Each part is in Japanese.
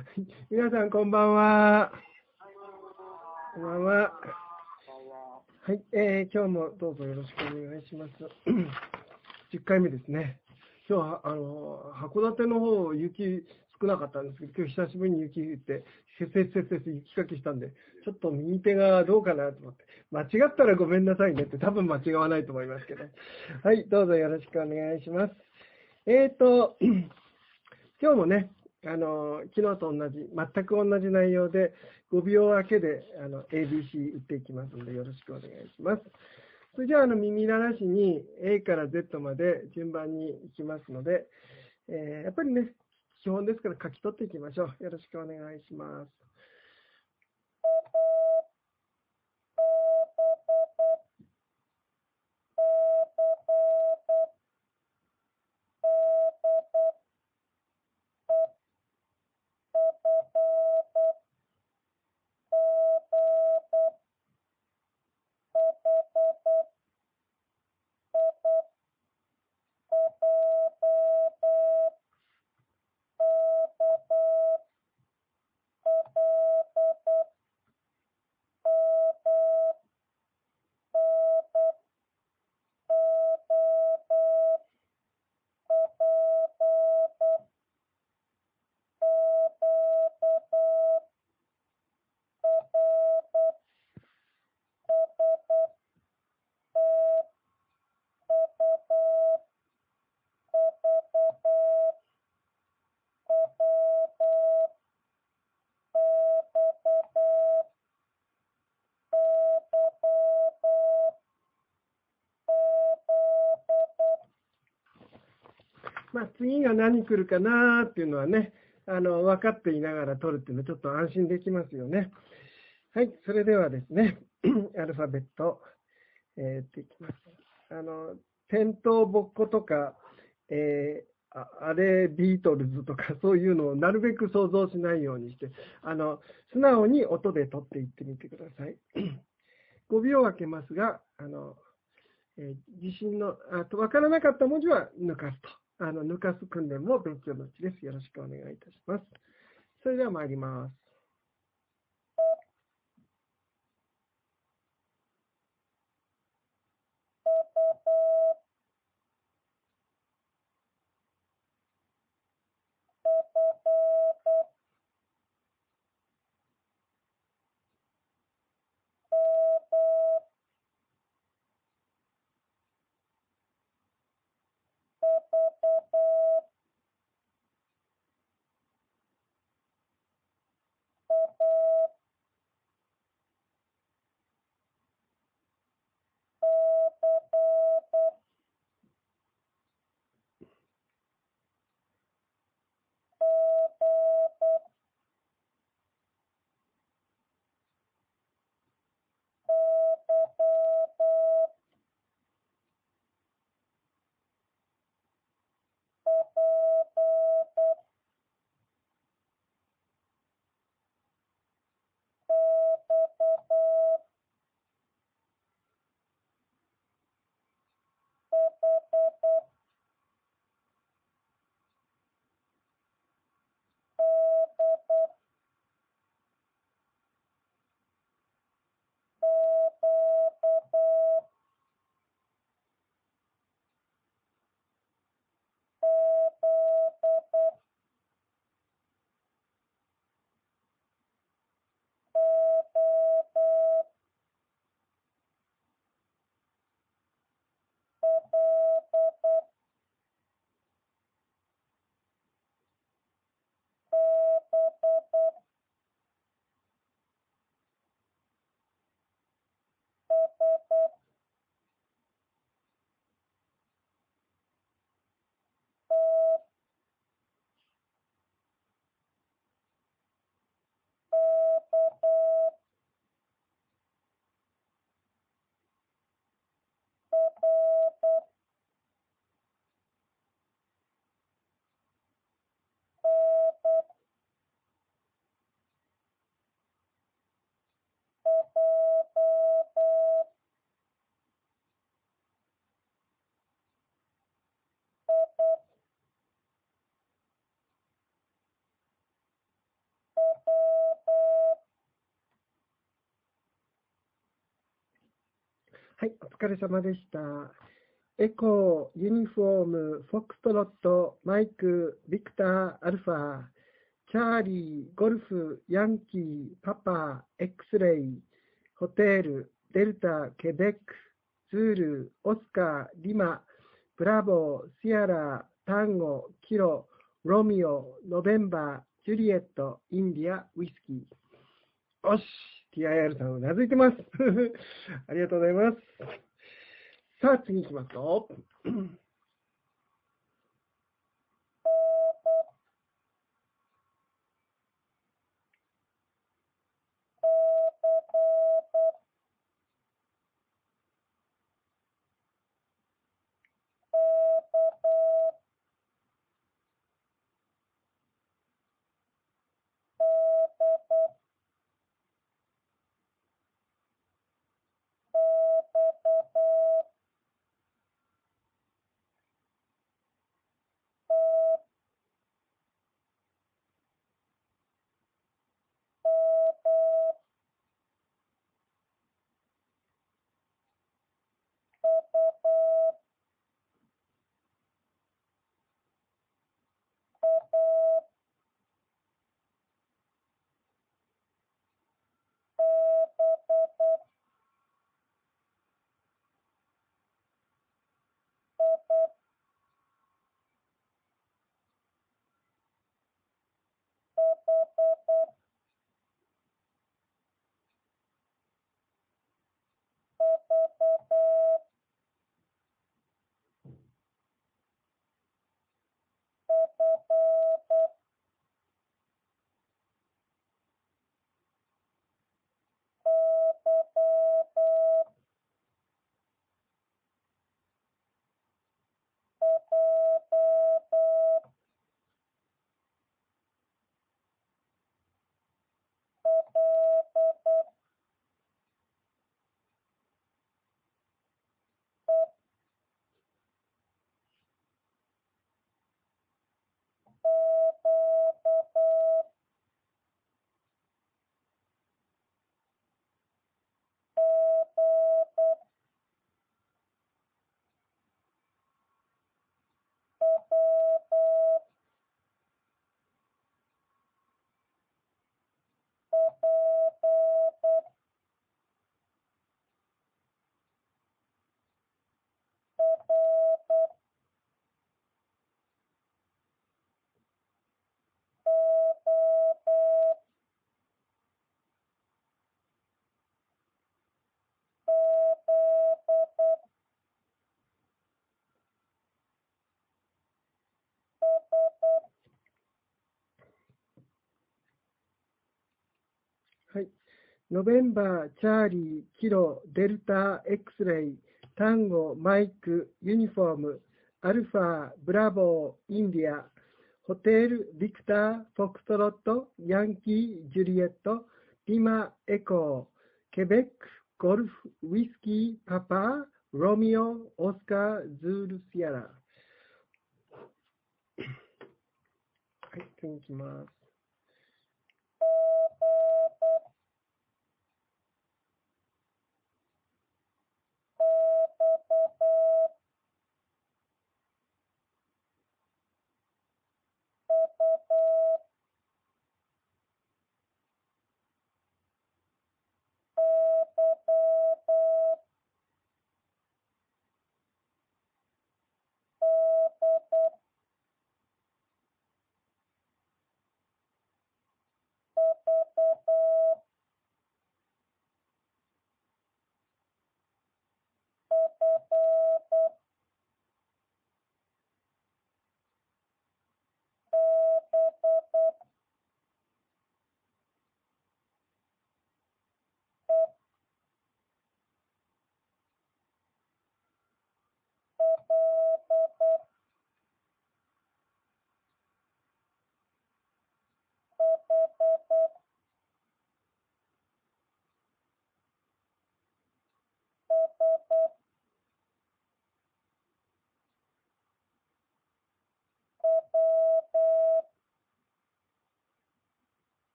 皆さん、こんばんは。こんばんは。はい、今日もどうぞよろしくお願いします。10回目ですね。今日は、函館の方、雪少なかったんですけど、今日久しぶりに雪降って、雪かきしたんで、ちょっと右手がどうかなと思って、間違ったらごめんなさいねって、多分間違わないと思いますけど。はい、どうぞよろしくお願いします。今日もね、昨日と同じ、全く同じ内容で、5秒明けでABC 打っていきますので、よろしくお願いします。それじゃあ、耳慣らしに A から Z まで順番に行きますので、やっぱりね、基本ですから書き取っていきましょう。よろしくお願いします。次が何来るかなっていうのはね、分かっていながら取るっていうのはちょっと安心できますよね。はい、それではですね、アルファベット、っていきます。転倒ぼっことか、あれビートルズとかそういうのをなるべく想像しないようにして、素直に音で取っていってみてください。5秒空けますが、自信の、わからなかった文字は抜かすと。抜かす訓練も勉強のうちです。よろしくお願いいたします。それでは参ります。 はい、お疲れ様でした。エコー、ユニフォーム、フォックストロット、マイク、ビクター、アルファ、チャーリー、ゴルフ、ヤンキー、パパ、X レイ、ホテル、デルタ、ケベック、ズール、オスカー、リマ、ブラボー、シアラ、タンゴ、キロ、ロミオ、ノベンバー、ジュリエット、インディア、ウイスキー。よし、TIR さんうなずいてます。ありがとうございます。さあ、次行きますよ。はい。ノベンバー、チャーリー、キロ、デルタ、X レイ、タンゴ、マイク、ユニフォーム、アルファ、ブラボー、インディア、ホテル、ビクター、フォックストロット、ヤンキー、ジュリエット、リマ、エコー、ケベック、ゴルフ、ウイスキー、パパ、ロミオ、オスカー、ズール、シアラ。はい、次行きます。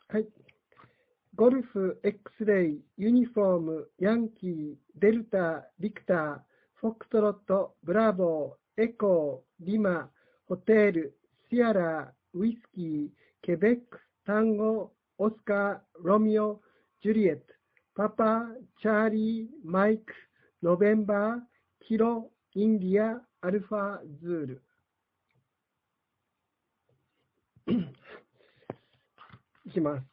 はい。ゴルフ、X-ray、ユニフォーム、ヤンキー、デルタ、ビクター、フォックトロット、ブラボー、エコー、リマ、ホテル、シアラ、ウイスキー、ケベック、タンゴ、オスカー、ロミオ、ジュリエット、パパ、チャーリー、マイク、ノベンバー、キロ、インディア、アルファ、ズール。いきます。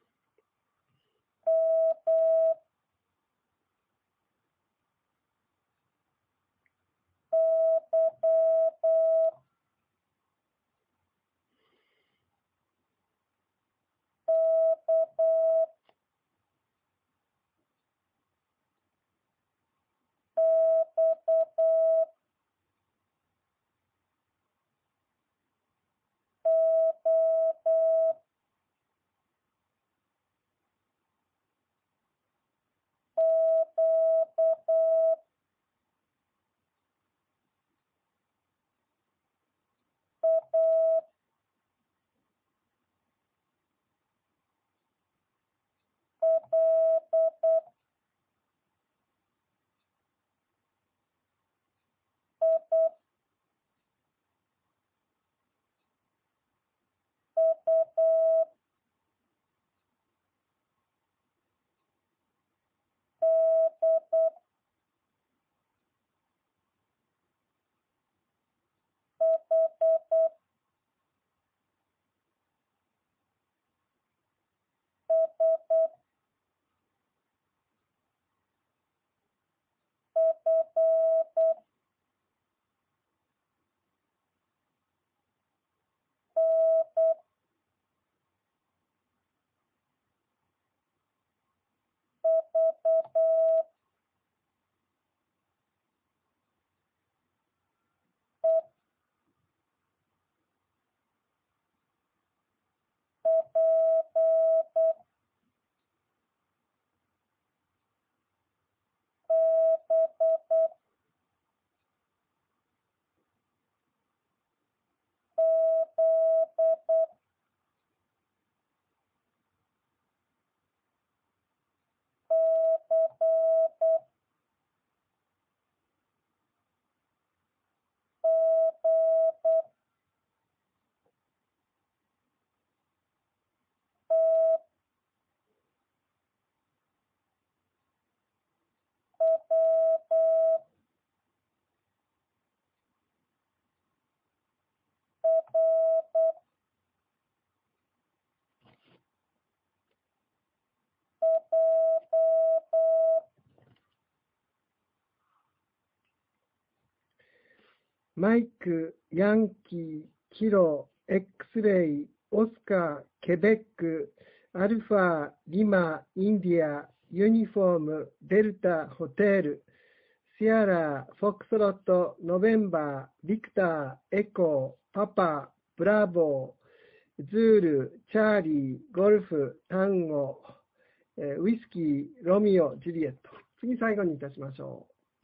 マイク、ヤンキー、キロ、X-ray、オスカー、ケベック、アルファ、リマ、インディア、ユニフォーム、デルタ、ホテル、シアラ、フォックスロット、ノベンバー、ビクター、エコー、パパ、ブラボー、ズール、チャーリー、ゴルフ、タンゴ、ウイスキー、ロミオ、ジュリエット。次最後にいたしましょう。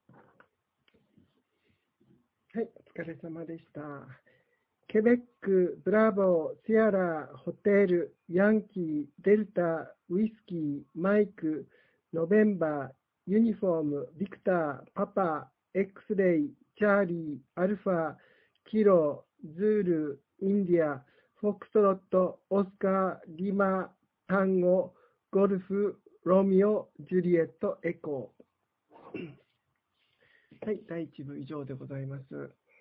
はい、お疲れ様でした。ケベック、ブラボー、シアラ、ホテル、ヤンキー、デルタ、ウイスキー、マイク、ノベンバー、ユニフォーム、ビクター、パパ、X レイ、チャーリー、アルファ、キロ、ズール、インディア、フォックストロット、オスカー、リマ、タンゴ、ゴルフ、ロミオ、ジュリエット、エコー。はい、第1部以上でございます。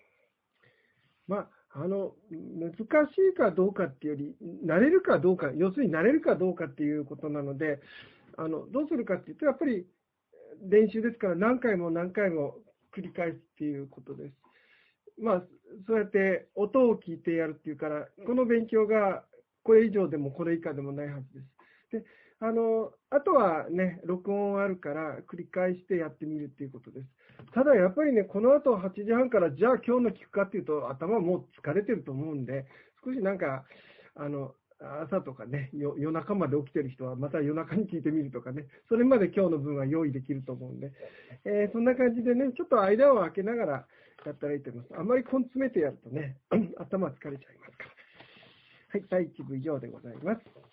難しいかどうかっていうより、慣れるかどうか、要するに慣れるかどうかっていうことなので、どうするかっていうと、やっぱり練習ですから何回も何回も繰り返すっていうことです。そうやって音を聞いてやるっていうから、この勉強がこれ以上でもこれ以下でもないはずです。で、あとはね、録音あるから繰り返してやってみるっていうことです。ただやっぱりね、この後8時半からじゃあ今日の聞くかっていうと頭もう疲れてると思うんで、少しなんか、朝とかね、夜中まで起きてる人はまた夜中に聞いてみるとかね、それまで今日の分は用意できると思うんで、そんな感じでね、ちょっと間を空けながらやったらいいと思います。あんまり根詰めてやるとね、頭疲れちゃいますから。はい、第1部以上でございます。